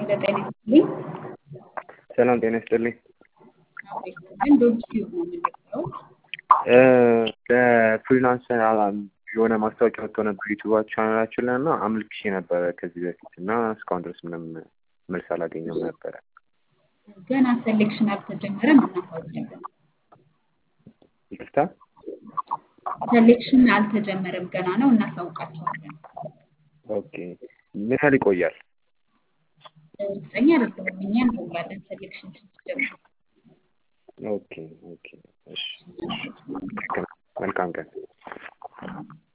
ጤና ይስጥልኝ። ሰላም ጤና ይስጥልኝ። አብሮ ይስጥልን። ዶንኪቲዩብ ነው የምንደርሰው። ለፍሪላንስ የሆነ ማስታወቂያ ወጥቶ ነበር ዩቲዩብ ቻናላችን ላይ እና አመልክቼ ነበረ ከዚህ በፊት እና እስካሁን ድረስ ምንም መልስ አላገኘም ነበረ። ገና ሴሌክሽን አልተጀመረም፣ እናሳውቃለን። ይቅርታ? ሴሌክሽን አልተጀመረም፣ ገና ነው፣ እናሳውቃቸዋለን። ኦኬ። ምን ያህል ይቆያል? እርግጠኛ አይደለሁም። እኛ እንደውላለን ሴሌክሽን ሲጀምር። ኦኬ። እሺ። መልካም ቀን።